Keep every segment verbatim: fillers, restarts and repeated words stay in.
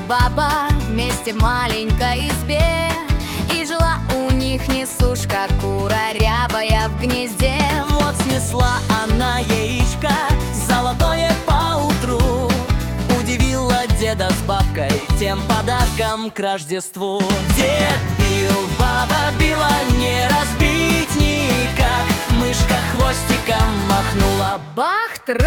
баба вместе в маленькой избе, и жила у них несушка, кура рябая в гнезде. Вот снесла она яичко золотое поутру, удивила деда с бабкой тем подарком к Рождеству. Дед бил, баба била, не разбить никак. Мышка хвостиком махнула, Бах-трах!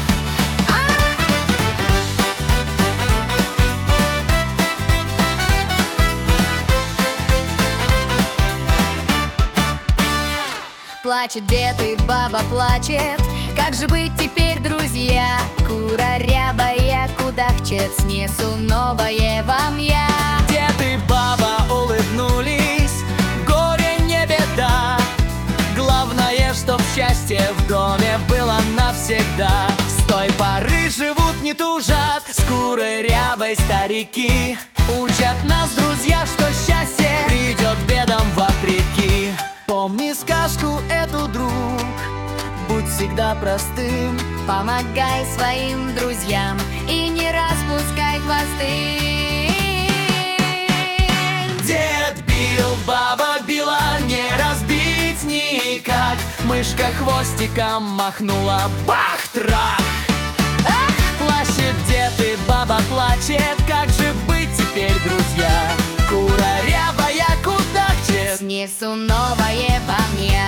Плачет дед и баба плачет, как же быть теперь, друзья? Кура рябая кудахчет, снесу новое вам я. Дед и баба улыбнулись, горе не беда. Главное, чтоб счастье в доме было навсегда. С той поры живут, не тужат, с курой рябой старики. Учат нас, друзья, что счастье придет бедам вопреки. Помни сказку эту, друг, будь всегда простым. Помогай своим друзьям и не распускай хвосты. Дед бил, баба била, не разбить никак. Мышка хвостиком махнула, бах-трах! Плачет дед и баба плачет, как же быть теперь, друзья? Кура рябая кудахчет, Снесу новое вам я.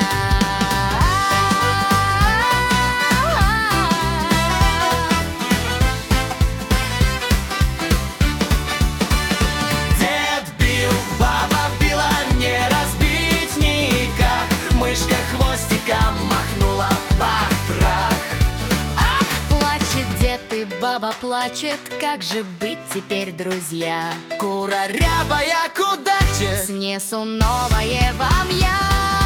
Дед бил, баба била, не разбить никак. Мышка хвостиком махнула, бах-трах! Плачет дед и баба плачет, как же быть теперь, друзья? Кура рябая кудахчет, Снесу новое вам я.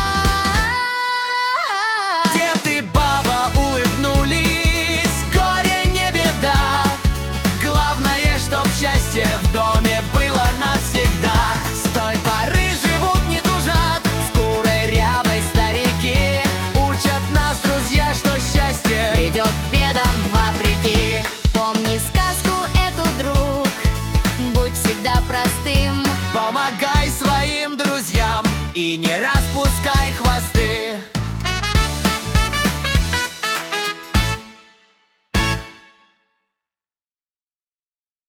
дед и баба улыбнулись, горе не беда. Главное, чтоб счастье в доме было навсегда. С той поры живут, не тужат, с курой рябой старики. Учат нас, друзья, что счастье Придет бедам вопреки. Помни сказку эту, друг, будь всегда простым. помогай своим друзьям и не раз